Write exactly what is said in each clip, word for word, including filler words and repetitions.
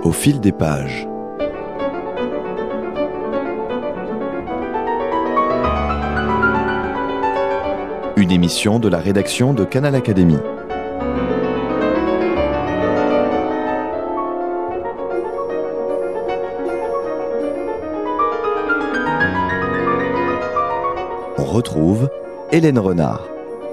Au fil des pages. Une émission de la rédaction de Canal Académie. On retrouve Hélène Renard.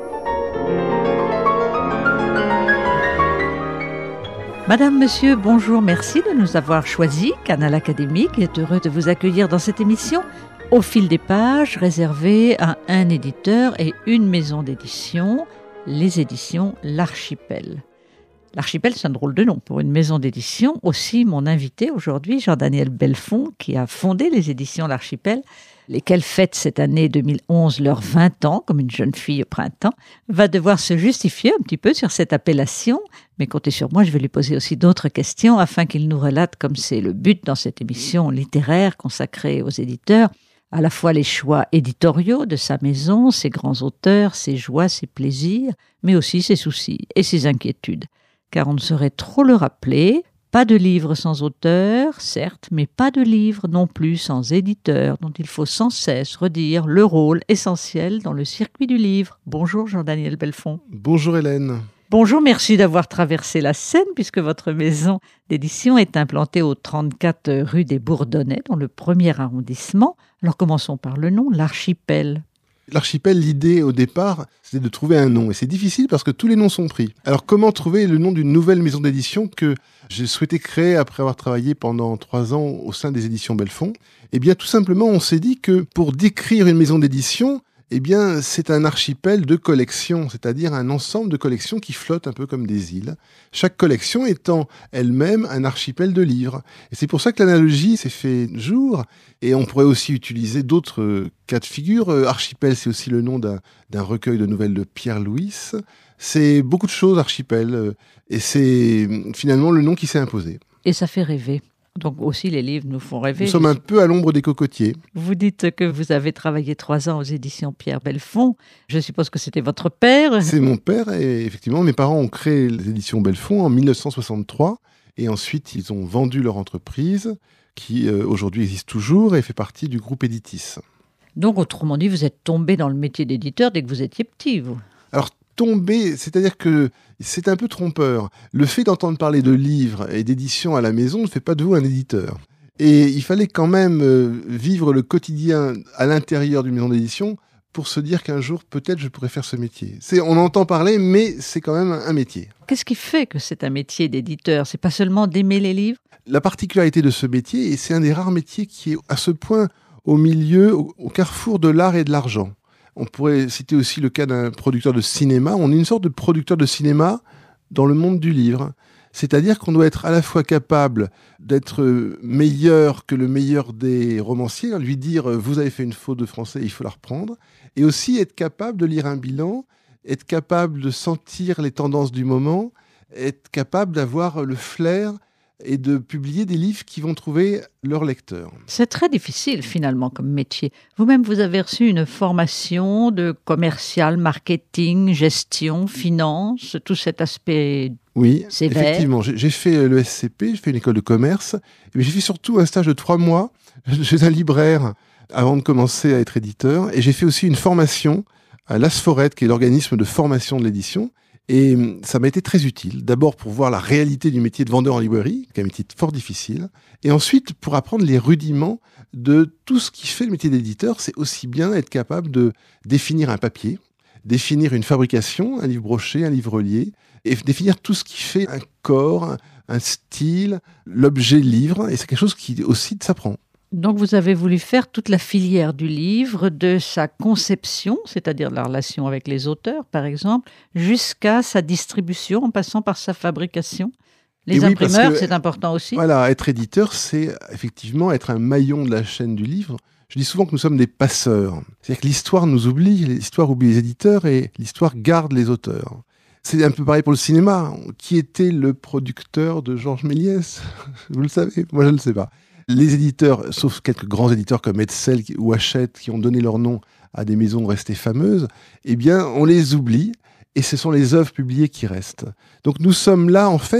Madame, monsieur, bonjour, merci de nous avoir choisi. Canal Académie qui est heureux de vous accueillir dans cette émission Au fil des pages, réservée à un éditeur et une maison d'édition, les éditions L'Archipel. L'Archipel, c'est un drôle de nom pour une maison d'édition. Aussi, mon invité aujourd'hui, Jean-Daniel Belfond, qui a fondé les éditions L'Archipel, lesquelles fêtent cette année deux mille onze leurs vingt ans, comme une jeune fille au printemps, va devoir se justifier un petit peu sur cette appellation. Mais comptez sur moi, je vais lui poser aussi d'autres questions afin qu'il nous relate, comme c'est le but dans cette émission littéraire consacrée aux éditeurs, à la fois les choix éditoriaux de sa maison, ses grands auteurs, ses joies, ses plaisirs, mais aussi ses soucis et ses inquiétudes. Car on ne saurait trop le rappeler, pas de livre sans auteur, certes, mais pas de livre non plus sans éditeur, dont il faut sans cesse redire le rôle essentiel dans le circuit du livre. Bonjour Jean-Daniel Belfond. Bonjour Hélène. Bonjour, merci d'avoir traversé la Seine, puisque votre maison d'édition est implantée au trente-quatre rue des Bourdonnais, dans le premier arrondissement. Alors commençons par le nom, L'Archipel. L'Archipel, l'idée au départ, c'était de trouver un nom. Et c'est difficile parce que tous les noms sont pris. Alors comment trouver le nom d'une nouvelle maison d'édition que j'ai souhaité créer après avoir travaillé pendant trois ans au sein des éditions Belfond? Eh bien tout simplement, on s'est dit que pour décrire une maison d'édition, eh bien, c'est un archipel de collections, c'est-à-dire un ensemble de collections qui flottent un peu comme des îles. Chaque collection étant elle-même un archipel de livres. Et c'est pour ça que l'analogie s'est fait jour. Et on pourrait aussi utiliser d'autres cas de figure. Archipel, c'est aussi le nom d'un, d'un recueil de nouvelles de Pierre Louis. C'est beaucoup de choses, archipel. Et c'est finalement le nom qui s'est imposé. Et ça fait rêver. Donc aussi, les livres nous font rêver. Nous sommes un peu à l'ombre des cocotiers. Vous dites que vous avez travaillé trois ans aux éditions Pierre Belfond. Je suppose que c'était votre père. C'est mon père et effectivement, mes parents ont créé les éditions Belfond en dix-neuf cent soixante-trois. Et ensuite, ils ont vendu leur entreprise qui euh, aujourd'hui existe toujours et fait partie du groupe Editis. Donc, autrement dit, vous êtes tombé dans le métier d'éditeur dès que vous étiez petit, vous. Alors, tomber, c'est-à-dire que c'est un peu trompeur. Le fait d'entendre parler de livres et d'édition à la maison ne fait pas de vous un éditeur. Et il fallait quand même euh, vivre le quotidien à l'intérieur d'une maison d'édition pour se dire qu'un jour, peut-être, je pourrais faire ce métier. C'est, on entend parler, mais c'est quand même un métier. Qu'est-ce qui fait que c'est un métier d'éditeur ? C'est pas seulement d'aimer les livres ? La particularité de ce métier, et c'est un des rares métiers qui est à ce point au milieu, au, au carrefour de l'art et de l'argent. On pourrait citer aussi le cas d'un producteur de cinéma. On est une sorte de producteur de cinéma dans le monde du livre. C'est-à-dire qu'on doit être à la fois capable d'être meilleur que le meilleur des romanciers, lui dire « vous avez fait une faute de français, il faut la reprendre », et aussi être capable de lire un bilan, être capable de sentir les tendances du moment, être capable d'avoir le flair et de publier des livres qui vont trouver leurs lecteurs. C'est très difficile finalement comme métier. Vous-même, vous avez reçu une formation de commercial, marketing, gestion, finance, tout cet aspect oui, sévère. Effectivement. J'ai, j'ai fait le S C P, j'ai fait une école de commerce, mais j'ai fait surtout un stage de trois mois chez un libraire avant de commencer à être éditeur. Et j'ai fait aussi une formation à l'Asforette, qui est l'organisme de formation de l'édition. Et ça m'a été très utile, d'abord pour voir la réalité du métier de vendeur en librairie, qui est un métier fort difficile, et ensuite pour apprendre les rudiments de tout ce qui fait le métier d'éditeur. C'est aussi bien être capable de définir un papier, définir une fabrication, un livre broché, un livre relié, et définir tout ce qui fait un corps, un style, l'objet livre, et c'est quelque chose qui aussi s'apprend. Donc vous avez voulu faire toute la filière du livre, de sa conception, c'est-à-dire la relation avec les auteurs par exemple, jusqu'à sa distribution en passant par sa fabrication. Les oui, imprimeurs, que, c'est important aussi. Voilà, être éditeur, c'est effectivement être un maillon de la chaîne du livre. Je dis souvent que nous sommes des passeurs. C'est-à-dire que l'histoire nous oublie, l'histoire oublie les éditeurs et l'histoire garde les auteurs. C'est un peu pareil pour le cinéma. Qui était le producteur de Georges Méliès ? Vous le savez ? Moi, je ne le sais pas. Les éditeurs, sauf quelques grands éditeurs comme Hetzel ou Hachette, qui ont donné leur nom à des maisons restées fameuses, eh bien, on les oublie et ce sont les œuvres publiées qui restent. Donc nous sommes là, en fait,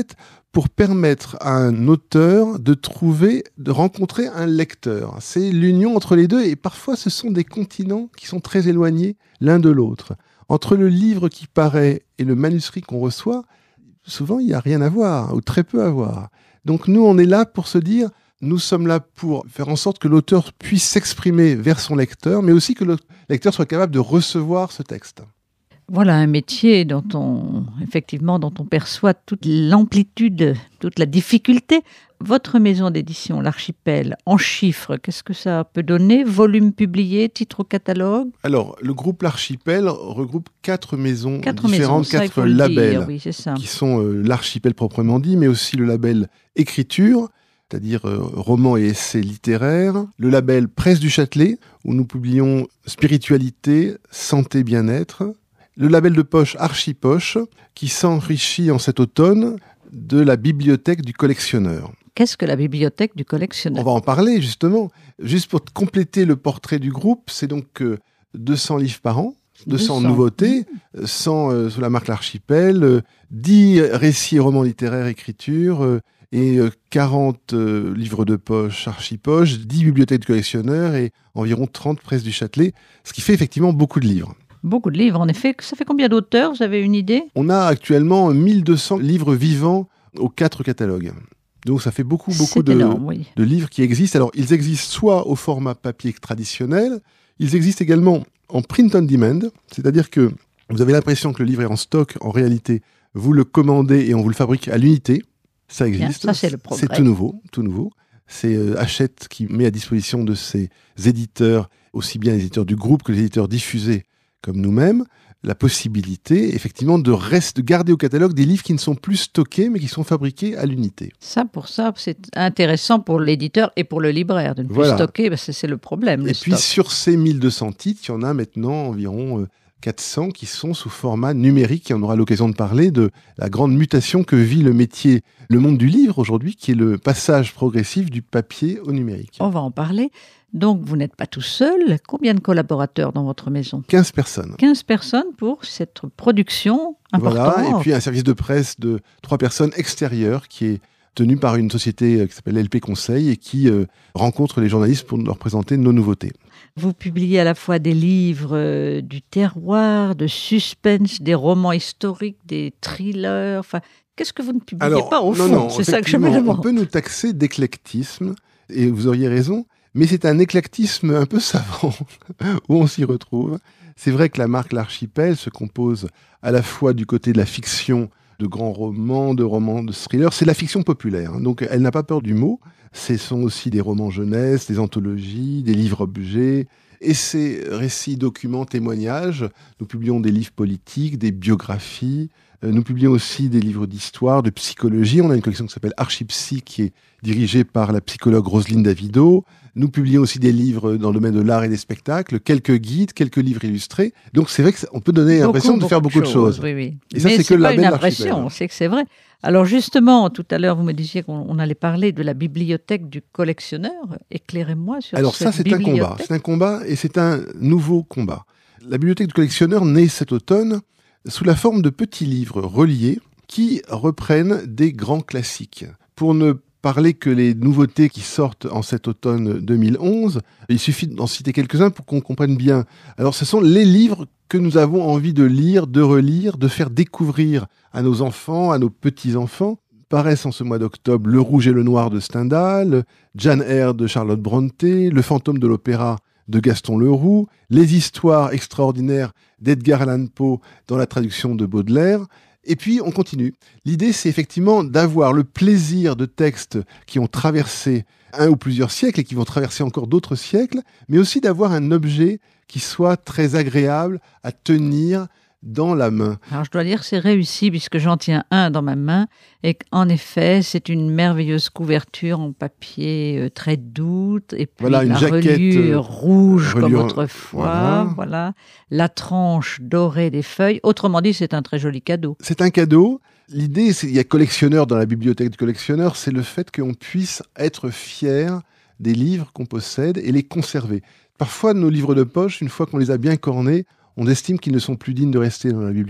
pour permettre à un auteur de trouver, de rencontrer un lecteur. C'est l'union entre les deux et parfois ce sont des continents qui sont très éloignés l'un de l'autre. Entre le livre qui paraît et le manuscrit qu'on reçoit, souvent il n'y a rien à voir ou très peu à voir. Donc nous on est là pour se dire, nous sommes là pour faire en sorte que l'auteur puisse s'exprimer vers son lecteur, mais aussi que le lecteur soit capable de recevoir ce texte. Voilà un métier dont on, effectivement, dont on perçoit toute l'amplitude, toute la difficulté. Votre maison d'édition, l'Archipel, en chiffres, qu'est-ce que ça peut donner? Volume publié, titre au catalogue? Alors, le groupe L'Archipel regroupe quatre maisons quatre différentes, maisons, ça, quatre il faut labels, le dire, oui, c'est ça. Qui sont euh, l'Archipel proprement dit, mais aussi le label Écriture, c'est-à-dire euh, romans et essais littéraires, le label Presse du Châtelet, où nous publions Spiritualité, Santé, Bien-être, le label de poche Archipoche, qui s'enrichit en cet automne de la bibliothèque du collectionneur. Qu'est-ce que la bibliothèque du collectionneur? On va en parler justement. Juste pour compléter le portrait du groupe, c'est donc euh, deux cents livres par an, deux cents, deux cents. Nouveautés, cent euh, sous la marque L'Archipel, euh, dix récits et romans littéraires, écriture, euh, et euh, quarante euh, livres de poche Archipoche, dix bibliothèques du collectionneur et environ trente presses du Châtelet, ce qui fait effectivement beaucoup de livres. Beaucoup de livres, en effet. Ça fait combien d'auteurs? Vous avez une idée? On a actuellement mille deux cents livres vivants aux quatre catalogues. Donc ça fait beaucoup, beaucoup de, énorme, oui. de livres qui existent. Alors, ils existent soit au format papier traditionnel, ils existent également en print on demand, c'est-à-dire que vous avez l'impression que le livre est en stock. En réalité, vous le commandez et on vous le fabrique à l'unité. Ça existe. Bien, ça, c'est le progrès. C'est tout nouveau, tout nouveau. C'est euh, Hachette qui met à disposition de ses éditeurs, aussi bien les éditeurs du groupe que les éditeurs diffusés comme nous-mêmes, la possibilité, effectivement, de, reste, de garder au catalogue des livres qui ne sont plus stockés, mais qui sont fabriqués à l'unité. Ça, pour ça, c'est intéressant pour l'éditeur et pour le libraire de ne voilà. plus stocker, parce que c'est le problème. Et puis, stock. sur ces mille deux cents titres, il y en a maintenant environ euh, quatre cents qui sont sous format numérique. Et on aura l'occasion de parler de la grande mutation que vit le métier, le monde du livre aujourd'hui, qui est le passage progressif du papier au numérique. On va en parler. Donc, vous n'êtes pas tout seul. Combien de collaborateurs dans votre maison? quinze personnes. quinze personnes pour cette production importante. Voilà, et puis un service de presse de trois personnes extérieures qui est tenu par une société qui s'appelle L P Conseil et qui euh, rencontre les journalistes pour leur présenter nos nouveautés. Vous publiez à la fois des livres euh, du terroir, de suspense, des romans historiques, des thrillers. Enfin, qu'est-ce que vous ne publiez Alors, pas au non, fond? non, c'est ça que je me demande. On peut nous taxer d'éclectisme, et vous auriez raison, mais c'est un éclectisme un peu savant où on s'y retrouve. C'est vrai que la marque L'Archipel se compose à la fois du côté de la fiction, de grands romans, de romans, de thrillers. C'est la fiction populaire, hein, donc elle n'a pas peur du mot. Ce sont aussi des romans jeunesse, des anthologies, des livres-objets, essais, récits, documents, témoignages. Nous publions des livres politiques, des biographies. Euh, nous publions aussi des livres d'histoire, de psychologie. On a une collection qui s'appelle Archipsy, qui est dirigée par la psychologue Roselyne Davido. Nous publions aussi des livres dans le domaine de l'art et des spectacles, quelques guides, quelques livres illustrés. Donc c'est vrai qu'on peut donner l'impression de faire beaucoup de choses. choses. Oui, oui. Et ça, mais c'est que le pas label une impression, c'est que c'est vrai. Alors justement, tout à l'heure, vous me disiez qu'on allait parler de la bibliothèque du collectionneur. Éclairez-moi sur Alors cette ça, c'est un bibliothèque. combat. C'est un combat et c'est un nouveau combat. La bibliothèque du collectionneur naît cet automne sous la forme de petits livres reliés qui reprennent des grands classiques. Pour ne parler que les nouveautés qui sortent en cet automne deux mille onze, il suffit d'en citer quelques-uns pour qu'on comprenne bien. Alors ce sont les livres que nous avons envie de lire, de relire, de faire découvrir à nos enfants, à nos petits-enfants. Paraissent en ce mois d'octobre Le Rouge et le Noir de Stendhal, Jane Eyre de Charlotte Brontë, Le Fantôme de l'Opéra de Gaston Leroux, Les Histoires extraordinaires d'Edgar Allan Poe dans la traduction de Baudelaire. Et puis, on continue. L'idée, c'est effectivement d'avoir le plaisir de textes qui ont traversé un ou plusieurs siècles et qui vont traverser encore d'autres siècles, mais aussi d'avoir un objet qui soit très agréable à tenir dans la main. Alors je dois dire que c'est réussi puisque j'en tiens un dans ma main et qu'en effet c'est une merveilleuse couverture en papier euh, très doux et puis voilà, une la jaquette reliure rouge reliure, comme autrefois, voilà. voilà, la tranche dorée des feuilles. Autrement dit, c'est un très joli cadeau. C'est un cadeau. L'idée, c'est, il y a collectionneur dans la bibliothèque du collectionneur, c'est le fait qu'on puisse être fier des livres qu'on possède et les conserver. Parfois, nos livres de poche, une fois qu'on les a bien cornés, on estime qu'ils ne sont plus dignes de rester dans la bibliothèque.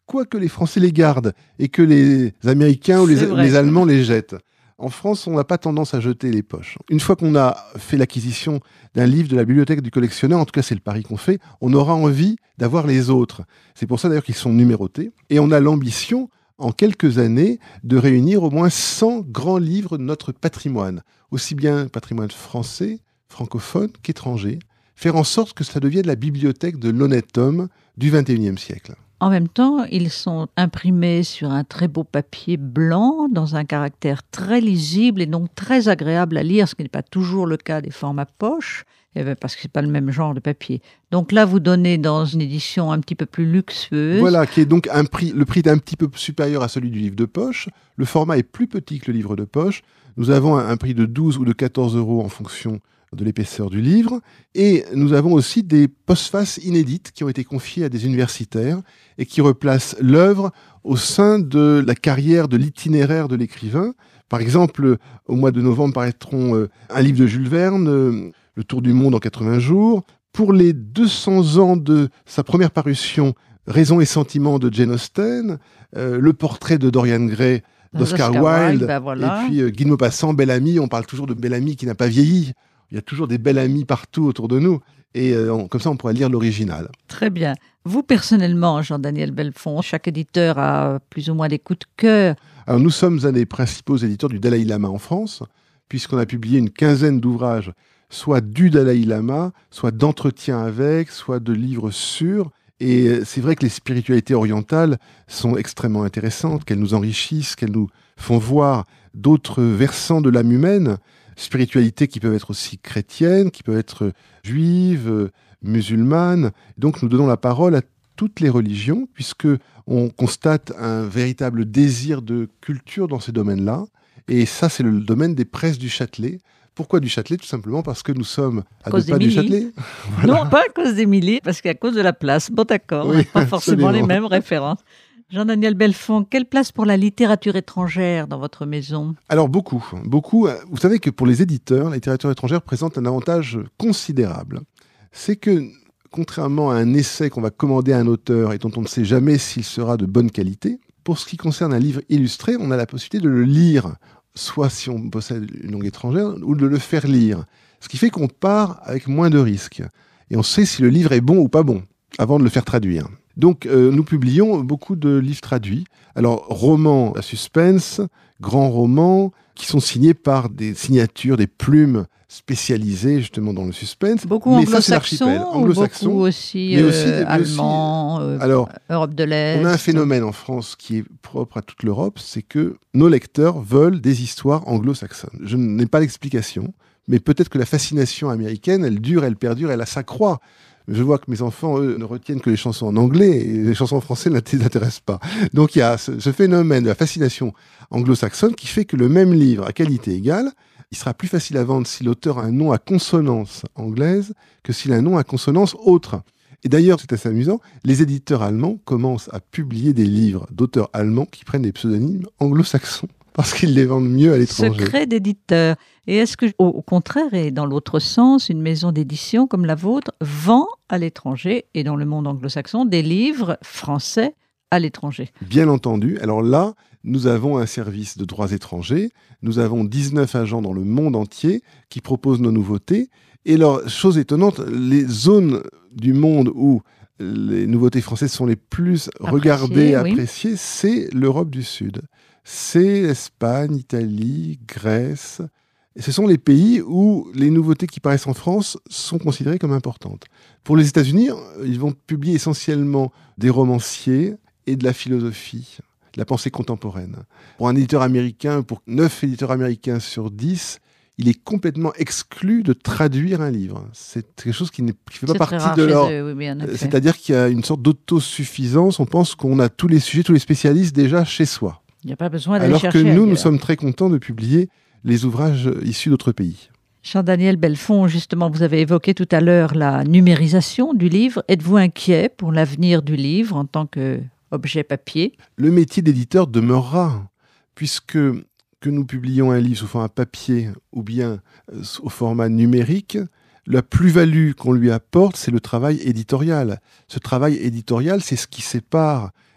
quoi que les Français les gardent et que les Américains ou les, les Allemands les jettent. En France, on n'a pas tendance à jeter les poches. Une fois qu'on a fait l'acquisition d'un livre de la bibliothèque du collectionneur, en tout cas c'est le pari qu'on fait, on aura envie d'avoir les autres. C'est pour ça d'ailleurs qu'ils sont numérotés. Et on a l'ambition, en quelques années, de réunir au moins cent grands livres de notre patrimoine, aussi bien patrimoine français, francophone qu'étranger, faire en sorte que ça devienne la bibliothèque de l'honnête homme du vingt et unième siècle. En même temps, ils sont imprimés sur un très beau papier blanc, dans un caractère très lisible et donc très agréable à lire, ce qui n'est pas toujours le cas des formats poche, parce que ce n'est pas le même genre de papier. Donc là, vous donnez dans une édition un petit peu plus luxueuse. Voilà, qui est donc un prix, le prix est un petit peu supérieur à celui du livre de poche. Le format est plus petit que le livre de poche. Nous avons un prix de douze ou de quatorze euros en fonction de l'épaisseur du livre. Et nous avons aussi des postfaces inédites qui ont été confiées à des universitaires et qui replacent l'œuvre au sein de la carrière, de l'itinéraire de l'écrivain. Par exemple, au mois de novembre paraîtront euh, un livre de Jules Verne, euh, Le Tour du monde en quatre-vingts jours. Pour les deux cents ans de sa première parution, Raison et sentiment de Jane Austen, euh, Le portrait de Dorian Gray d'Oscar Wilde, ben voilà. Et puis euh, Guy de Maupassant, Bel-Ami. On parle toujours de Bel-Ami qui n'a pas vieilli. Il y a toujours des belles amies partout autour de nous. Et euh, on, comme ça, on pourrait lire l'original. Très bien. Vous, personnellement, Jean-Daniel Bellefond, chaque éditeur a plus ou moins des coups de cœur. Alors, nous sommes un des principaux éditeurs du Dalai Lama en France, puisqu'on a publié une quinzaine d'ouvrages, soit du Dalai Lama, soit d'entretiens avec, soit de livres sur. Et c'est vrai que les spiritualités orientales sont extrêmement intéressantes, qu'elles nous enrichissent, qu'elles nous font voir d'autres versants de l'âme humaine. Spiritualités qui peuvent être aussi chrétiennes, qui peuvent être juives, musulmanes. Donc nous donnons la parole à toutes les religions, puisque on constate un véritable désir de culture dans ces domaines-là. Et ça, c'est le domaine des presses du Châtelet. Pourquoi du Châtelet? Tout simplement parce que nous sommes à deux pas du Châtelet. Voilà. Non, pas à cause d'Émilie, parce qu'à cause de la place. Bon, d'accord, oui, on n'a pas forcément les mêmes références. Jean-Daniel Bellefond, quelle place pour la littérature étrangère dans votre maison? Alors beaucoup, beaucoup. Vous savez que pour les éditeurs, la littérature étrangère présente un avantage considérable. C'est que, contrairement à un essai qu'on va commander à un auteur et dont on ne sait jamais s'il sera de bonne qualité, pour ce qui concerne un livre illustré, on a la possibilité de le lire, soit si on possède une langue étrangère, ou de le faire lire. Ce qui fait qu'on part avec moins de risques. Et on sait si le livre est bon ou pas bon, avant de le faire traduire. Donc, euh, nous publions beaucoup de livres traduits. Alors, romans à suspense, grands romans, qui sont signés par des signatures, des plumes spécialisées justement dans le suspense. Beaucoup mais anglo-saxons, anglo-saxons, beaucoup aussi, mais aussi, euh, mais aussi allemands, euh, alors, Europe de l'Est. On a un phénomène en France qui est propre à toute l'Europe, c'est que nos lecteurs veulent des histoires anglo-saxonnes. Je n'ai pas l'explication, mais peut-être que la fascination américaine, elle dure, elle perdure, elle s'accroît. Je vois que mes enfants, eux, ne retiennent que les chansons en anglais et les chansons en français ne les intéressent pas. Donc il y a ce, ce phénomène de la fascination anglo-saxonne qui fait que le même livre à qualité égale, il sera plus facile à vendre si l'auteur a un nom à consonance anglaise que s'il a un nom à consonance autre. Et d'ailleurs, c'est assez amusant, les éditeurs allemands commencent à publier des livres d'auteurs allemands qui prennent des pseudonymes anglo-saxons parce qu'ils les vendent mieux à l'étranger. Secret d'éditeur. Et est-ce que, au, au contraire, et dans l'autre sens, une maison d'édition comme la vôtre vend à l'étranger et dans le monde anglo-saxon des livres français à l'étranger? Bien entendu. Alors là, nous avons un service de droits étrangers. Nous avons dix-neuf agents dans le monde entier qui proposent nos nouveautés. Et alors, chose étonnante, les zones du monde où les nouveautés françaises sont les plus regardées, oui. appréciées, c'est l'Europe du Sud. C'est l'Espagne, Italie, Grèce. Et ce sont les pays où les nouveautés qui paraissent en France sont considérées comme importantes. Pour les États-Unis, ils vont publier essentiellement des romanciers et de la philosophie, de la pensée contemporaine. Pour un éditeur américain, pour neuf éditeurs américains sur dix, il est complètement exclu de traduire un livre. C'est quelque chose qui ne fait pas partie de leur... Eux, oui, C'est-à-dire qu'il y a une sorte d'autosuffisance. On pense qu'on a tous les sujets, tous les spécialistes déjà chez soi. Il n'y a pas besoin d'aller Alors chercher que nous, ailleurs. nous sommes très contents de publier les ouvrages issus d'autres pays. Jean-Daniel Bellefond, justement, vous avez évoqué tout à l'heure la numérisation du livre. Êtes-vous inquiet pour l'avenir du livre en tant qu'objet papier? Le métier d'éditeur demeurera, puisque que nous publions un livre sous format papier ou bien euh, au format numérique, la plus-value qu'on lui apporte, c'est le travail éditorial. Ce travail éditorial, c'est ce qui sépare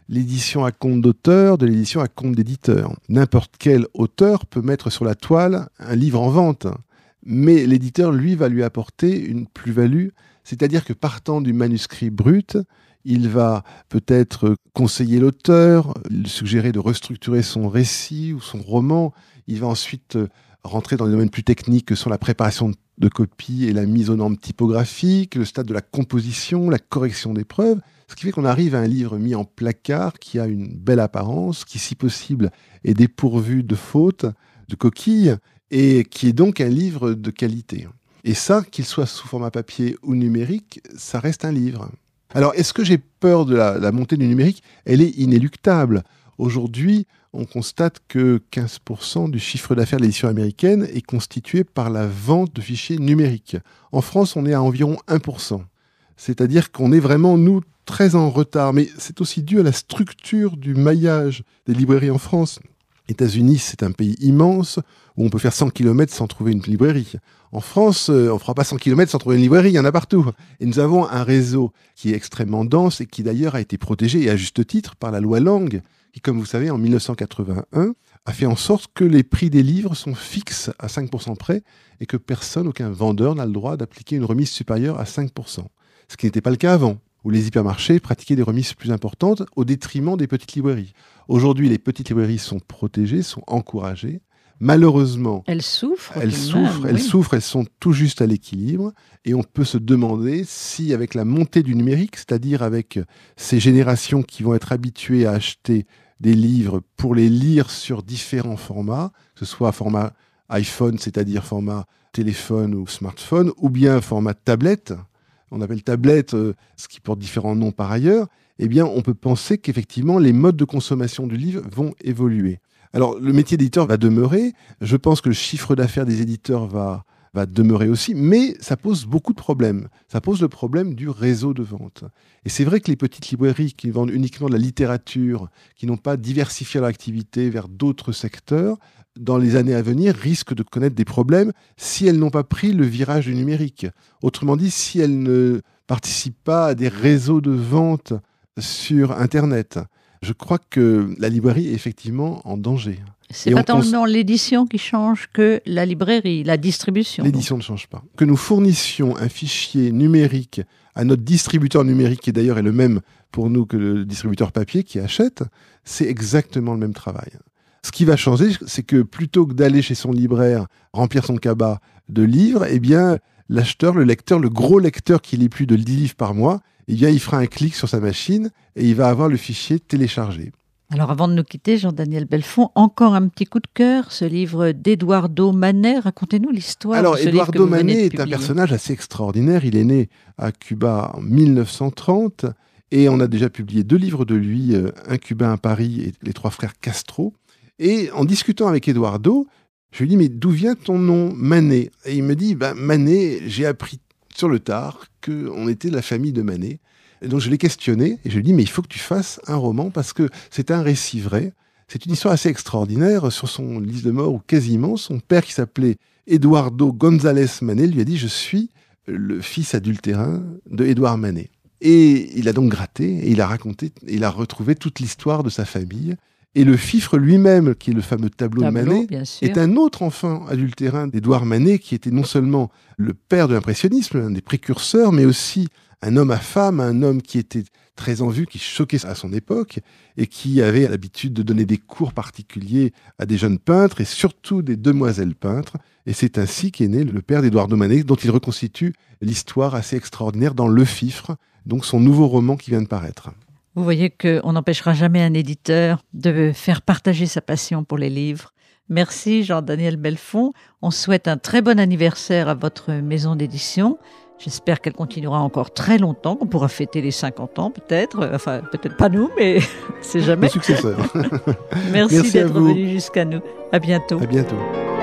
l'édition à compte d'auteur de l'édition à compte d'éditeur. N'importe quel auteur peut mettre sur la toile un livre en vente, mais l'éditeur, lui, va lui apporter une plus-value, c'est-à-dire que partant du manuscrit brut, il va peut-être conseiller l'auteur, lui suggérer de restructurer son récit ou son roman. Il va ensuite rentrer dans des domaines plus techniques que sont la préparation de copies et la mise aux normes typographiques, le stade de la composition, la correction des preuves. Ce qui fait qu'on arrive à un livre mis en placard qui a une belle apparence, qui, si possible, est dépourvu de fautes, de coquilles, et qui est donc un livre de qualité. Et ça, qu'il soit sous format papier ou numérique, ça reste un livre. Alors, est-ce que j'ai peur de la, la montée du numérique ? Elle est inéluctable. Aujourd'hui, on constate que quinze pour cent du chiffre d'affaires de l'édition américaine est constitué par la vente de fichiers numériques. En France, on est à environ un pour cent. C'est-à-dire qu'on est vraiment, nous, très en retard. Mais c'est aussi dû à la structure du maillage des librairies en France. Les États-Unis, c'est un pays immense où on peut faire cent kilomètres sans trouver une librairie. En France, on ne fera pas cent kilomètres sans trouver une librairie, il y en a partout. Et nous avons un réseau qui est extrêmement dense et qui d'ailleurs a été protégé, et à juste titre, par la loi Lang, qui, comme vous savez, en mille neuf cent quatre-vingt-un, a fait en sorte que les prix des livres sont fixes à cinq pour cent près et que personne, aucun vendeur n'a le droit d'appliquer une remise supérieure à cinq pour cent. Ce qui n'était pas le cas avant, où les hypermarchés pratiquaient des remises plus importantes au détriment des petites librairies. Aujourd'hui, les petites librairies sont protégées, sont encouragées. Malheureusement, elles souffrent. Elles souffrent, même, elles oui. souffrent, elles sont tout juste à l'équilibre. Et on peut se demander si, avec la montée du numérique, c'est-à-dire avec ces générations qui vont être habituées à acheter des livres pour les lire sur différents formats, que ce soit format iPhone, c'est-à-dire format téléphone ou smartphone, ou bien format tablette, on appelle tablette, euh, ce qui porte différents noms par ailleurs, eh bien, on peut penser qu'effectivement, les modes de consommation du livre vont évoluer. Alors, le métier d'éditeur va demeurer. Je pense que le chiffre d'affaires des éditeurs va, va demeurer aussi, mais ça pose beaucoup de problèmes. Ça pose le problème du réseau de vente. Et c'est vrai que les petites librairies qui vendent uniquement de la littérature, qui n'ont pas diversifié leur activité vers d'autres secteurs, dans les années à venir, risquent de connaître des problèmes si elles n'ont pas pris le virage du numérique. Autrement dit, si elles ne participent pas à des réseaux de vente sur Internet. Je crois que la librairie est effectivement en danger. C'est pas tant cons... l'édition qui change que la librairie, la distribution. L'édition donc. Ne change pas. Que nous fournissions un fichier numérique à notre distributeur numérique, qui d'ailleurs est le même pour nous que le distributeur papier qui achète, c'est exactement le même travail. Ce qui va changer, c'est que plutôt que d'aller chez son libraire remplir son cabas de livres, eh bien, l'acheteur, le lecteur, le gros lecteur qui lit plus de dix livres par mois, eh bien, il fera un clic sur sa machine et il va avoir le fichier téléchargé. Alors, avant de nous quitter, Jean-Daniel Bellefond, encore un petit coup de cœur, ce livre d'Eduardo Manet. Racontez-nous l'histoire Alors, de ce Eduardo livre que vous Manet venez de est un publier. personnage assez extraordinaire. Il est né à Cuba en mille neuf cent trente et on a déjà publié deux livres de lui, Un Cubain à Paris et Les Trois Frères Castro. Et en discutant avec Eduardo, je lui dis « Mais d'où vient ton nom Manet ?» Et il me dit bah, « Manet, j'ai appris sur le tard qu'on était la famille de Manet. » Et donc je l'ai questionné et je lui ai dit « Mais il faut que tu fasses un roman parce que c'est un récit vrai. » C'est une histoire assez extraordinaire. Sur son lit de mort, ou quasiment, son père qui s'appelait Eduardo González Manet lui a dit « Je suis le fils adultérin de Édouard Manet. » Et il a donc gratté et il a raconté, il a retrouvé toute l'histoire de sa famille. Et le Fifre lui-même, qui est le fameux tableau, tableau de Manet, est un autre enfant adultérin d'Édouard Manet, qui était non seulement le père de l'impressionnisme, un des précurseurs, mais aussi un homme à femme, un homme qui était très en vue, qui choquait à son époque, et qui avait l'habitude de donner des cours particuliers à des jeunes peintres, et surtout des demoiselles peintres. Et c'est ainsi qu'est né le père d'Édouardo Manet, dont il reconstitue l'histoire assez extraordinaire dans Le Fifre, donc son nouveau roman qui vient de paraître. Vous voyez qu'on n'empêchera jamais un éditeur de faire partager sa passion pour les livres. Merci Jean-Daniel Bellefond. On souhaite un très bon anniversaire à votre maison d'édition. J'espère qu'elle continuera encore très longtemps, qu'on pourra fêter les cinquante ans peut-être. Enfin, peut-être pas nous, mais c'est jamais. Le successeur. Merci, Merci d'être venu jusqu'à nous. À bientôt. À bientôt.